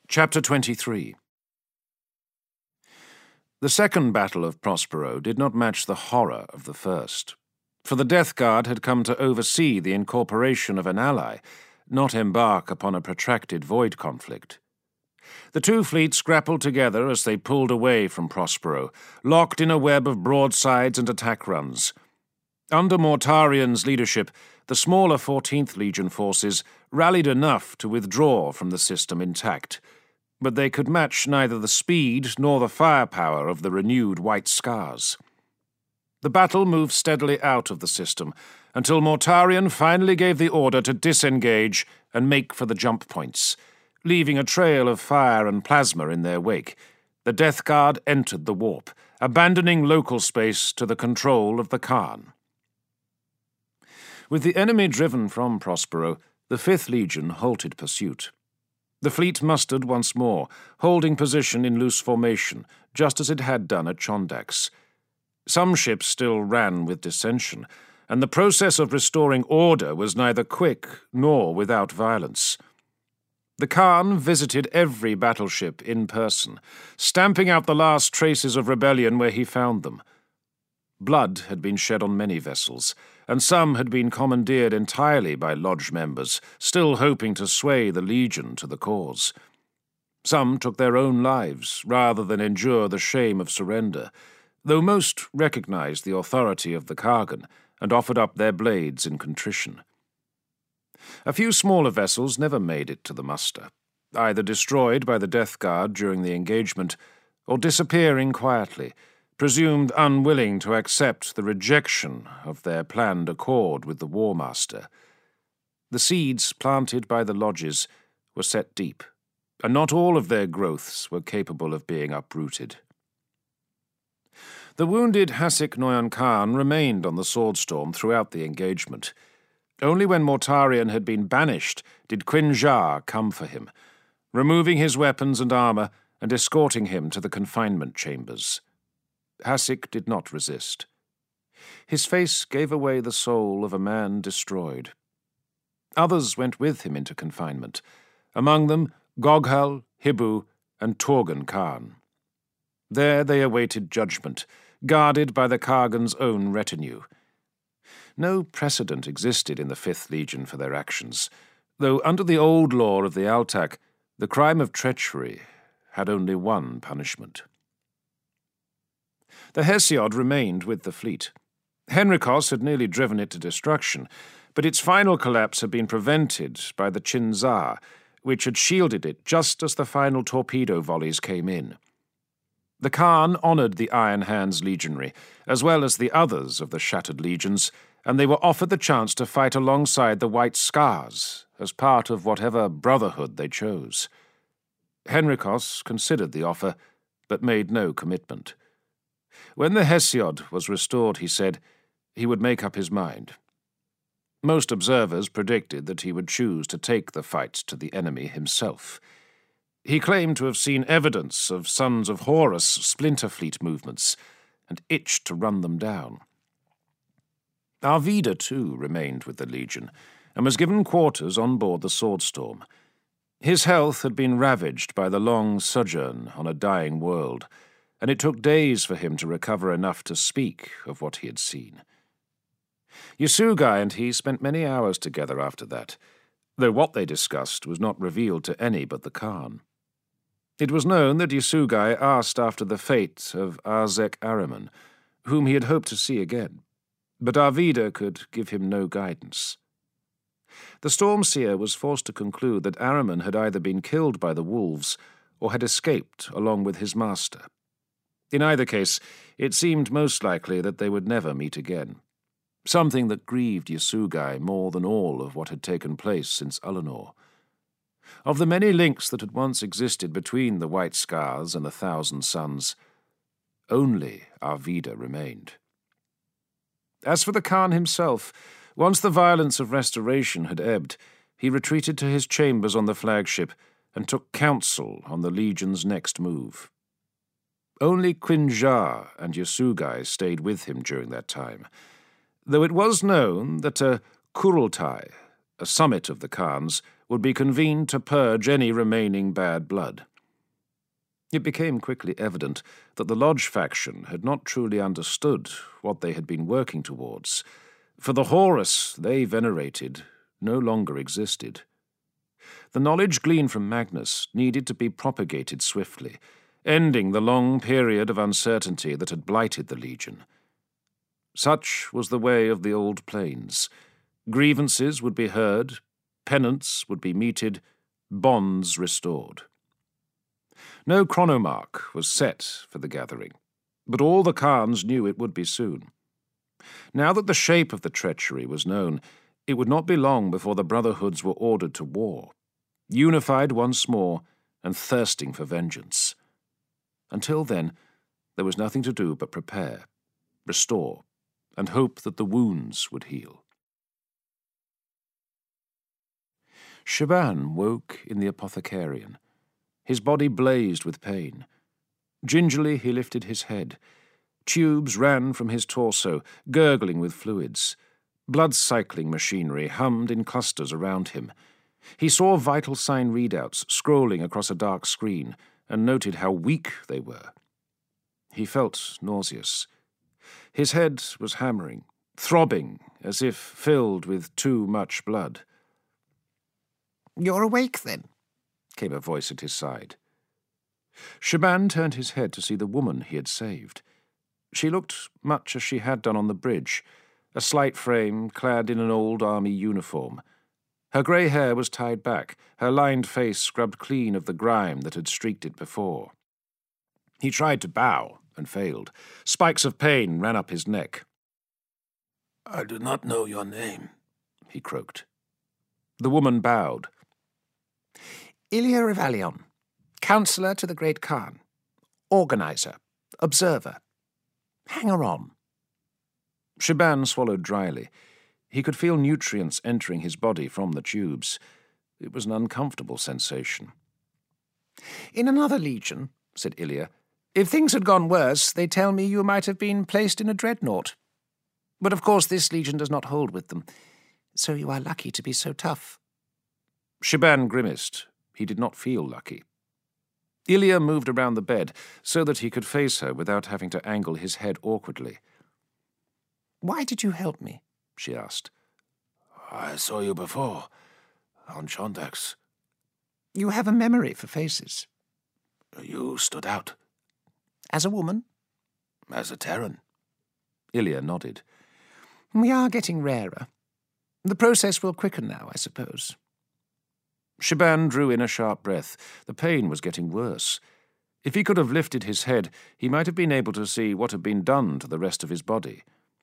Chapter 23. The second battle of Prospero did not match the horror of the first, for the Death Guard had come to oversee the incorporation of an ally, not embark upon a protracted void conflict. The two fleets grappled together as they pulled away from Prospero, locked in a web of broadsides and attack runs. Under Mortarian's leadership, the smaller 14th Legion forces rallied enough to withdraw from the system intact, but they could match neither the speed nor the firepower of the renewed White Scars. The battle moved steadily out of the system until Mortarian finally gave the order to disengage and make for the jump points. Leaving a trail of fire and plasma in their wake, the Death Guard entered the warp, abandoning local space to the control of the Khan. With the enemy driven from Prospero, the 5th Legion halted pursuit. The fleet mustered once more, holding position in loose formation, just as it had done at Chondax. Some ships still ran with dissension, and the process of restoring order was neither quick nor without violence. The Khan visited every battleship in person, stamping out the last traces of rebellion where he found them. Blood had been shed on many vessels, and some had been commandeered entirely by Lodge members, still hoping to sway the Legion to the cause. Some took their own lives rather than endure the shame of surrender, though most recognized the authority of the Kargan and offered up their blades in contrition. A few smaller vessels never made it to the muster, either destroyed by the Death Guard during the engagement or disappearing quietly, presumed unwilling to accept the rejection of their planned accord with the War Master. The seeds planted by the lodges were set deep, and not all of their growths were capable of being uprooted. The wounded Hasik Noyan Khan remained on the Swordstorm throughout the engagement. Only when Mortarian had been banished did Quinjar come for him, removing his weapons and armor and escorting him to the confinement chambers. Hasik did not resist. His face gave away the soul of a man destroyed. Others went with him into confinement, among them Goghal, Hibu, and Torgan Khan. There they awaited judgment, guarded by the Kargan's own retinue. No precedent existed in the 5th Legion for their actions, though under the old law of the Altak, the crime of treachery had only one punishment. The Hesiod remained with the fleet. Henrikos had nearly driven it to destruction, but its final collapse had been prevented by the Chinzar, which had shielded it just as the final torpedo volleys came in. The Khan honoured the Iron Hands legionary, as well as the others of the Shattered Legions, and they were offered the chance to fight alongside the White Scars, as part of whatever brotherhood they chose. Henrikos considered the offer, but made no commitment. When the Hesiod was restored, he said, he would make up his mind. Most observers predicted that he would choose to take the fight to the enemy himself. He claimed to have seen evidence of Sons of Horus splinter fleet movements, and itched to run them down. Arvida, too, remained with the Legion, and was given quarters on board the Swordstorm. His health had been ravaged by the long sojourn on a dying world, and it took days for him to recover enough to speak of what he had seen. Yasugai and he spent many hours together after that, though what they discussed was not revealed to any but the Khan. It was known that Yasugai asked after the fate of Arzek Ahriman, whom he had hoped to see again, but Arvida could give him no guidance. The Stormseer was forced to conclude that Ahriman had either been killed by the wolves or had escaped along with his master. In either case, it seemed most likely that they would never meet again, something that grieved Yasugai more than all of what had taken place since Ullanor. Of the many links that had once existed between the White Scars and the Thousand Suns, only Arvida remained. As for the Khan himself, once the violence of restoration had ebbed, he retreated to his chambers on the flagship and took counsel on the Legion's next move. Only Quinjar and Yasugai stayed with him during that time, though it was known that a Kurultai, a summit of the Khans, would be convened to purge any remaining bad blood. It became quickly evident that the Lodge faction had not truly understood what they had been working towards, for the Horus they venerated no longer existed. The knowledge gleaned from Magnus needed to be propagated swiftly, ending the long period of uncertainty that had blighted the Legion. Such was the way of the old plains. Grievances would be heard, penance would be meted, bonds restored. No chronomark was set for the gathering, but all the Khans knew it would be soon. Now that the shape of the treachery was known, it would not be long before the Brotherhoods were ordered to war, unified once more and thirsting for vengeance. Until then, there was nothing to do but prepare, restore, and hope that the wounds would heal. Shaban woke in the apothecarian. His body blazed with pain. Gingerly he lifted his head. Tubes ran from his torso, gurgling with fluids. Blood-cycling machinery hummed in clusters around him. He saw vital sign readouts scrolling across a dark screen and noted how weak they were. He felt nauseous. His head was hammering, throbbing as if filled with too much blood. "You're awake, then?" came a voice at his side. Shaban turned his head to see the woman he had saved. She looked much as she had done on the bridge, a slight frame clad in an old army uniform. Her grey hair was tied back, her lined face scrubbed clean of the grime that had streaked it before. He tried to bow and failed. Spikes of pain ran up his neck. "I do not know your name," he croaked. The woman bowed. "Ilya Revalion, Counselor to the Great Khan, Organizer, Observer, Hanger-on." Shaban swallowed dryly. He could feel nutrients entering his body from the tubes. It was an uncomfortable sensation. "In another legion," said Ilya, "if things had gone worse, they tell me you might have been placed in a dreadnought. But of course this legion does not hold with them, so you are lucky to be so tough." Shaban grimaced. He did not feel lucky. Ilya moved around the bed so that he could face her without having to angle his head awkwardly. "Why did you help me?" she asked. "I saw you before, on Chondax. "You have a memory for faces." You stood out." "As a woman?" "As a Terran." Ilya nodded. "We are getting rarer. The process will quicken now, I suppose." Shaban drew in a sharp breath. The pain was getting worse. If he could have lifted his head, he might have been able to see what had been done to the rest of his body.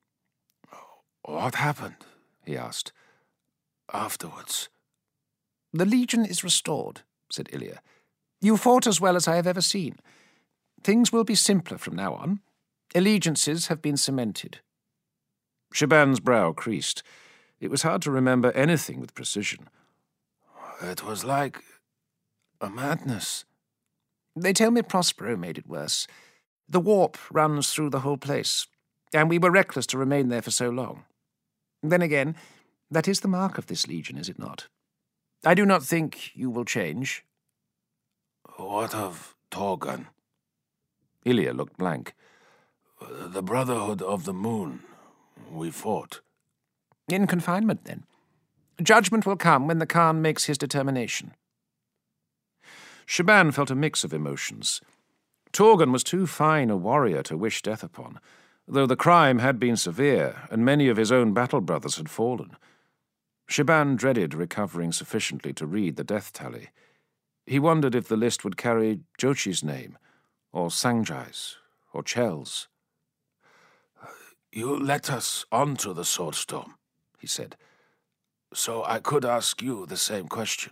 "What happened?" he asked. "Afterwards?" "The Legion is restored," said Ilya. "You fought as well as I have ever seen. Things will be simpler from now on. Allegiances have been cemented." Shaban's brow creased. It was hard to remember anything with precision. "It was like a madness." "They tell me Prospero made it worse. The warp runs through the whole place, and we were reckless to remain there for so long. Then again, that is the mark of this Legion, is it not? I do not think you will change." "What of Torgun?" Ilya looked blank. "The Brotherhood of the Moon. We fought." "In confinement, then. Judgment will come when the Khan makes his determination." Shaban felt a mix of emotions. Torgun was too fine a warrior to wish death upon, though the crime had been severe and many of his own battle brothers had fallen. Shaban dreaded recovering sufficiently to read the death tally. He wondered if the list would carry Jochi's name, or Sangjai's, or Chel's. "You let us onto the Swordstorm," he said, "so I could ask you the same question.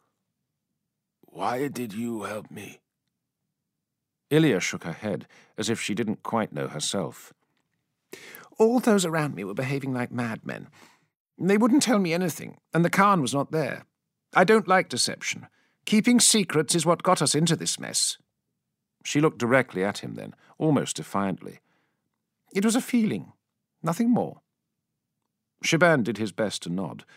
Why did you help me?" Ilya shook her head, as if she didn't quite know herself. "All those around me were behaving like madmen. They wouldn't tell me anything, and the Khan was not there. I don't like deception. Keeping secrets is what got us into this mess." She looked directly at him then, almost defiantly. "It was a feeling, nothing more." Shaban did his best to nod.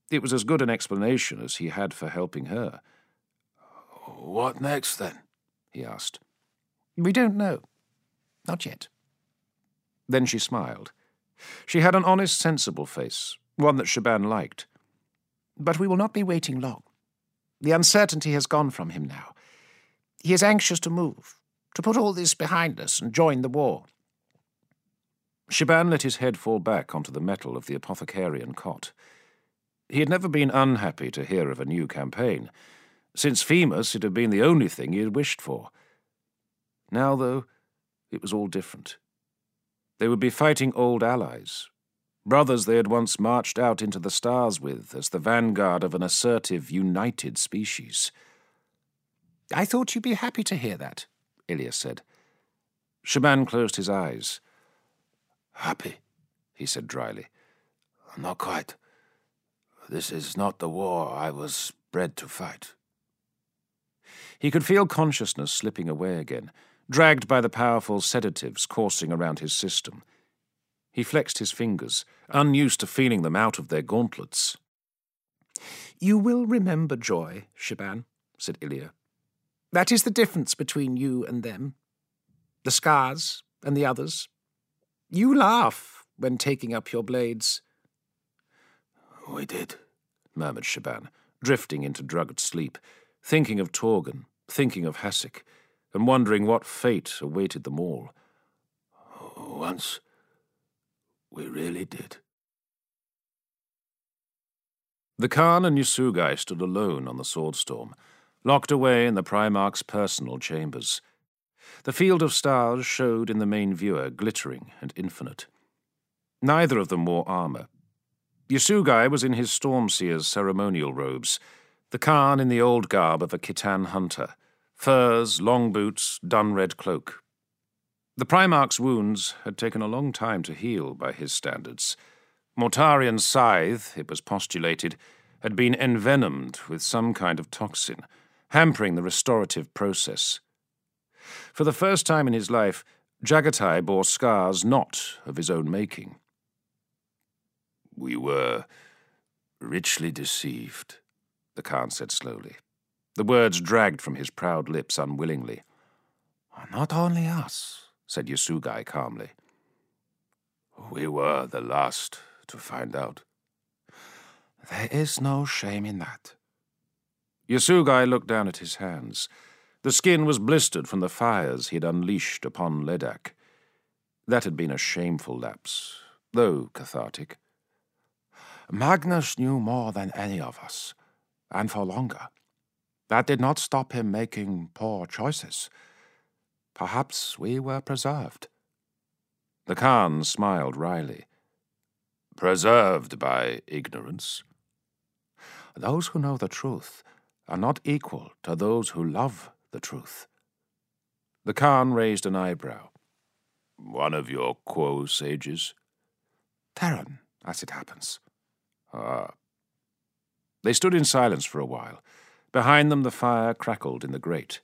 It was as good an explanation as he had for helping her. What next, then? He asked. We don't know. Not yet. Then she smiled. She had an honest, sensible face, one that Shaban liked. But we will not be waiting long. The uncertainty has gone from him now. He is anxious to move, to put all this behind us and join the war. Shaban let his head fall back onto the metal of the apothecarian cot. He had never been unhappy to hear of a new campaign. Since Femus, it had been the only thing he had wished for. Now, though, it was all different. They would be fighting old allies, brothers they had once marched out into the stars with as the vanguard of an assertive, united species. I thought you'd be happy to hear that, Ilias said. Shaban closed his eyes. Happy, he said dryly. Not quite. This is not the war I was bred to fight. He could feel consciousness slipping away again, dragged by the powerful sedatives coursing around his system. He flexed his fingers, unused to feeling them out of their gauntlets. You will remember joy, Shaban, said Ilia. That is the difference between you and them. The scars and the others. You laugh when taking up your blades. We did, murmured Shaban, drifting into drugged sleep, thinking of Torgun, thinking of Hasek, and wondering what fate awaited them all. Once, we really did. The Khan and Yasugai stood alone on the Swordstorm, locked away in the Primarch's personal chambers. The field of stars showed in the main viewer, glittering and infinite. Neither of them wore armor. Yasugai was in his Stormseer's ceremonial robes, the Khan in the old garb of a Khitan hunter, furs, long boots, dun-red cloak. The Primarch's wounds had taken a long time to heal by his standards. Mortarian's scythe, it was postulated, had been envenomed with some kind of toxin, hampering the restorative process. For the first time in his life, Jagatai bore scars not of his own making. We were richly deceived, the Khan said slowly. The words dragged from his proud lips unwillingly. Not only us, said Yasugai calmly. We were the last to find out. There is no shame in that. Yasugai looked down at his hands. The skin was blistered from the fires he had unleashed upon Ledak. That had been a shameful lapse, though cathartic. Magnus knew more than any of us, and for longer. That did not stop him making poor choices. Perhaps we were preserved. The Khan smiled wryly. Preserved by ignorance? Those who know the truth are not equal to those who love the truth. The Khan raised an eyebrow. One of your Quo sages? Terran, as it happens. Ah. They stood in silence for a while. Behind them the fire crackled in the grate.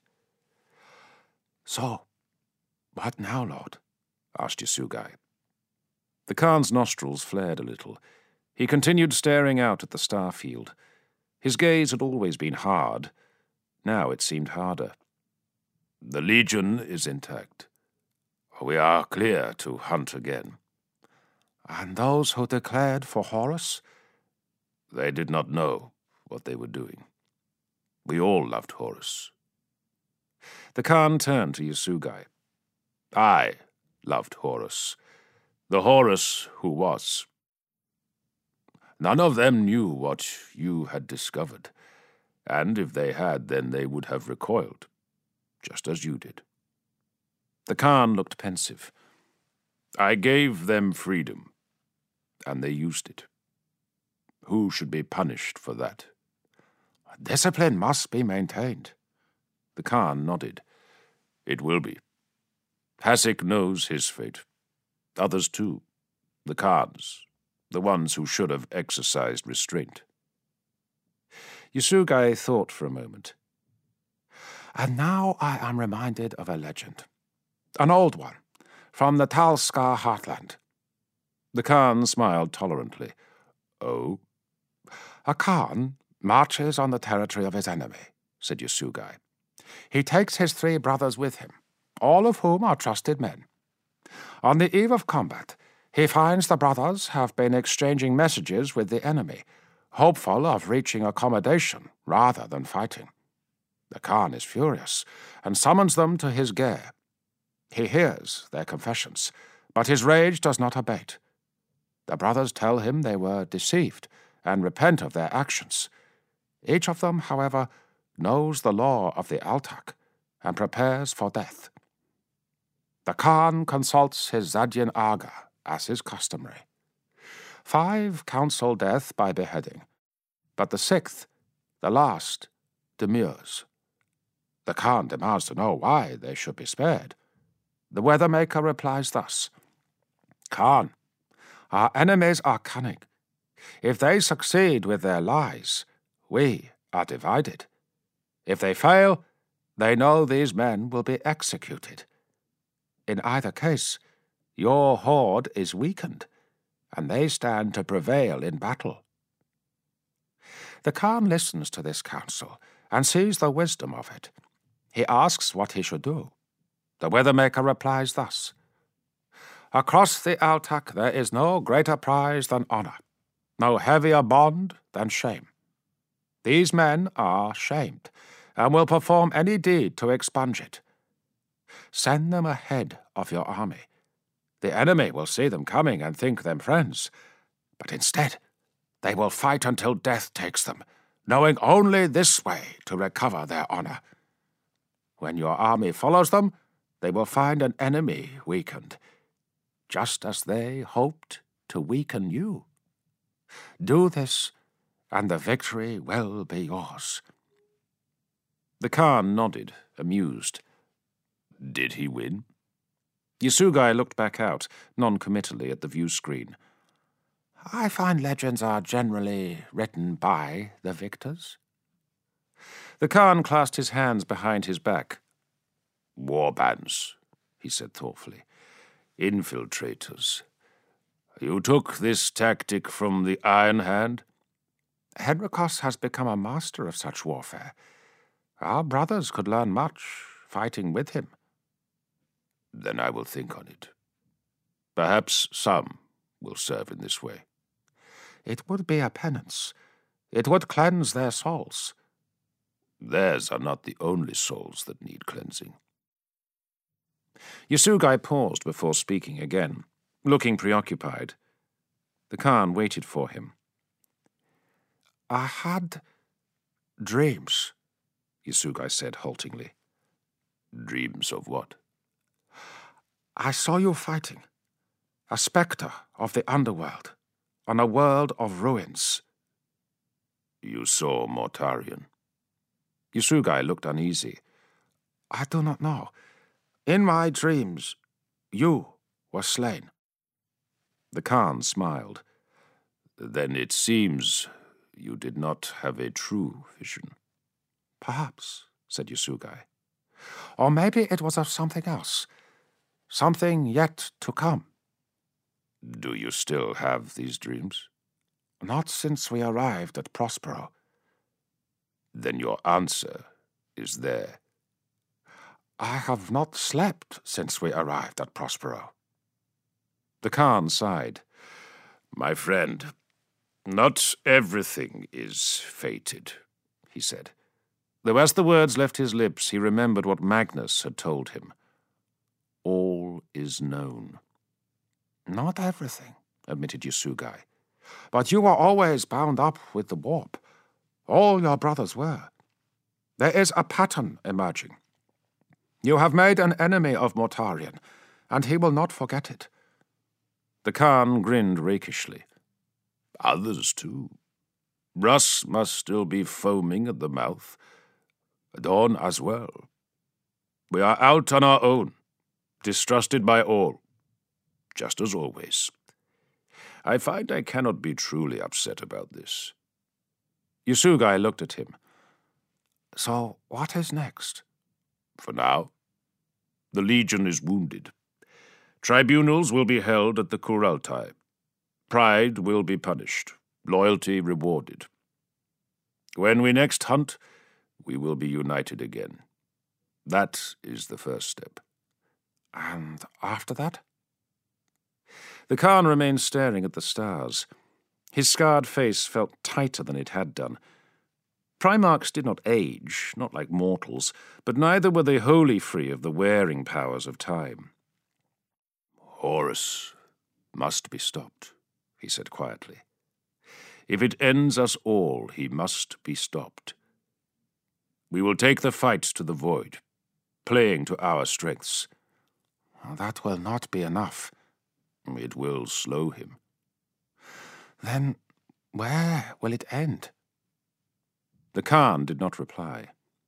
So, what now, Lord? asked Yasugai. The Khan's nostrils flared a little. He continued staring out at the star field. His gaze had always been hard. Now it seemed harder. The Legion is intact. We are clear to hunt again. And those who declared for Horus? They did not know what they were doing. We all loved Horus. The Khan turned to Yasugai. I loved Horus. The Horus who was. None of them knew what you had discovered, and if they had, then they would have recoiled, just as you did. The Khan looked pensive. I gave them freedom, and they used it. Who should be punished for that? Discipline must be maintained. The Khan nodded. It will be. Hasek knows his fate. Others too. The Khans, the ones who should have exercised restraint. Yasugai thought for a moment. And now I am reminded of a legend. An old one, from the Tal Skar heartland. The Khan smiled tolerantly. Oh? "A Khan marches on the territory of his enemy," said Yasugai. "He takes his 3 brothers with him, all of whom are trusted men. On the eve of combat, he finds the brothers have been exchanging messages with the enemy, hopeful of reaching accommodation rather than fighting. The Khan is furious and summons them to his ger. He hears their confessions, but his rage does not abate. The brothers tell him they were deceived and repent of their actions. Each of them, however, knows the law of the Altak and prepares for death. The Khan consults his Zadyan Aga, as is customary. 5 counsel death by beheading, but the 6th, the last, demurs. The Khan demands to know why they should be spared. The Weathermaker replies thus: "Khan, our enemies are cunning. If they succeed with their lies, we are divided. If they fail, they know these men will be executed. In either case, your horde is weakened, and they stand to prevail in battle." The Khan listens to this counsel and sees the wisdom of it. He asks what he should do. The Weathermaker replies thus: "Across the Altak there is no greater prize than honor, no heavier bond than shame. These men are shamed, and will perform any deed to expunge it. Send them ahead of your army. The enemy will see them coming and think them friends, but instead they will fight until death takes them, knowing only this way to recover their honor. When your army follows them, they will find an enemy weakened, just as they hoped to weaken you. Do this, and the victory will be yours." The Khan nodded, amused. Did he win? Yasugai looked back out, non-committally at the view screen. "I find legends are generally written by the victors." The Khan clasped his hands behind his back. "Warbands," he said thoughtfully. "Infiltrators. You took this tactic from the Iron Hand?" "Henrikos has become a master of such warfare. Our brothers could learn much fighting with him." "Then I will think on it. Perhaps some will serve in this way." "It would be a penance. It would cleanse their souls." "Theirs are not the only souls that need cleansing." Yasugai paused before speaking again, looking preoccupied. The Khan waited for him. "I had dreams," Yasugai said haltingly. "Dreams of what?" "I saw you fighting, a spectre of the underworld, on a world of ruins." "You saw Mortarion?" Yasugai looked uneasy. "I do not know. In my dreams, you were slain." The Khan smiled. "Then it seems you did not have a true vision." "Perhaps," said Yasugai. "Or maybe it was of something else. Something yet to come." "Do you still have these dreams?" "Not since we arrived at Prospero." "Then your answer is there." "I have not slept since we arrived at Prospero." The Khan sighed. "My friend, not everything is fated," he said. Though as the words left his lips, he remembered what Magnus had told him. All is known. "Not everything," admitted Yasugai. "But you were always bound up with the warp. All your brothers were. There is a pattern emerging. You have made an enemy of Mortarion, and he will not forget it." The Khan grinned rakishly. "Others, too. Russ must still be foaming at the mouth. Dawn as well. We are out on our own, distrusted by all, just as always. I find I cannot be truly upset about this." Yasugai looked at him. "So what is next?" "For now, the Legion is wounded. Tribunals will be held at the Kurultai. Pride will be punished, loyalty rewarded. When we next hunt, we will be united again. That is the first step. And after that? The Khan remained staring at the stars. His scarred face felt tighter than it had done. Primarchs did not age, not like mortals, but neither were they wholly free of the wearing powers of time. Horus must be stopped, he said quietly. If it ends us all, he must be stopped. We will take the fight to the void, playing to our strengths. That will not be enough. It will slow him. Then where will it end? The Khan did not reply.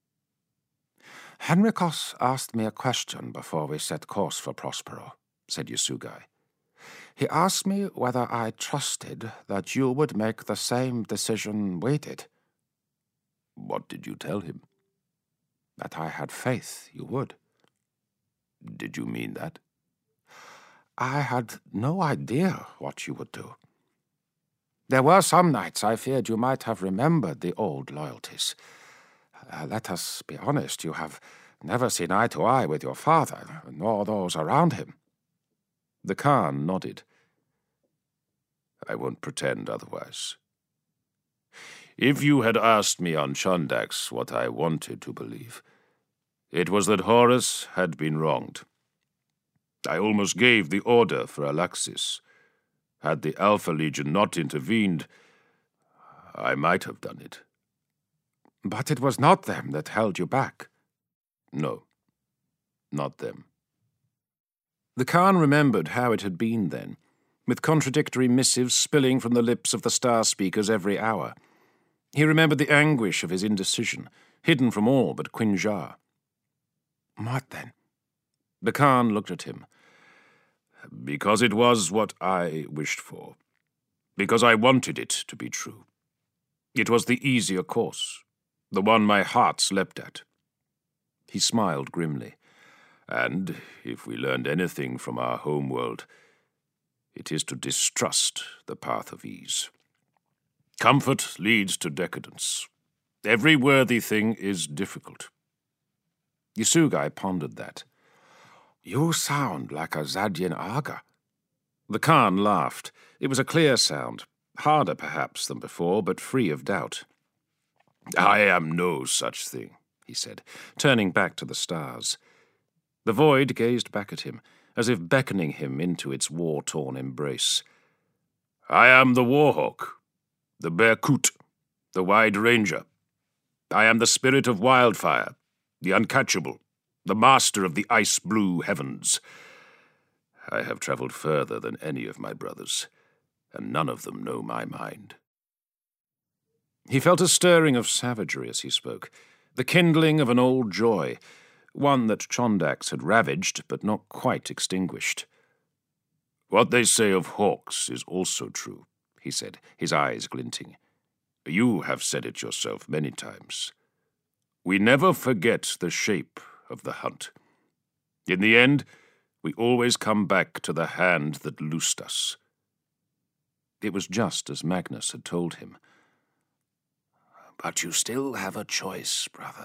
Henrikos asked me a question before we set course for Prospero, said Yasugai. He asked me whether I trusted that you would make the same decision we did. What did you tell him? That I had faith you would. Did you mean that? I had no idea what you would do. There were some nights I feared you might have remembered the old loyalties. Let us be honest, you have never seen eye to eye with your father, nor those around him. The Khan nodded. I won't pretend otherwise. If you had asked me on Chondax what I wanted to believe, it was that Horus had been wronged. I almost gave the order for Alaxis. Had the Alpha Legion not intervened, I might have done it. But it was not them that held you back. No, not them. The Khan remembered how it had been then, with contradictory missives spilling from the lips of the star speakers every hour. He remembered the anguish of his indecision, hidden from all but Quinjar. What then? The Khan looked at him. Because it was what I wished for. Because I wanted it to be true. It was the easier course, the one my heart slept at. He smiled grimly. And if we learned anything from our homeworld, it is to distrust the path of ease. Comfort leads to decadence. Every worthy thing is difficult. Yasugai pondered that. You sound like a Zadien Aga. The Khan laughed. It was a clear sound, harder perhaps than before, but free of doubt. I am no such thing, he said, turning back to the stars. The void gazed back at him, as if beckoning him into its war-torn embrace. I am the Warhawk, the Berkut, the Wide Ranger. I am the spirit of wildfire, the uncatchable, the master of the ice-blue heavens. I have traveled further than any of my brothers, and none of them know my mind. He felt a stirring of savagery as he spoke, the kindling of an old joy, one that Chondax had ravaged but not quite extinguished. What they say of hawks is also true, he said, his eyes glinting. You have said it yourself many times. We never forget the shape of the hunt. In the end, we always come back to the hand that loosed us. It was just as Magnus had told him. But you still have a choice, brother.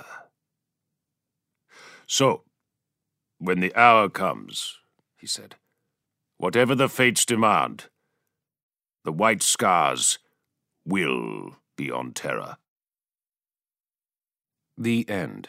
So, when the hour comes, he said, whatever the fates demand, the White Scars will be on Terra. The end.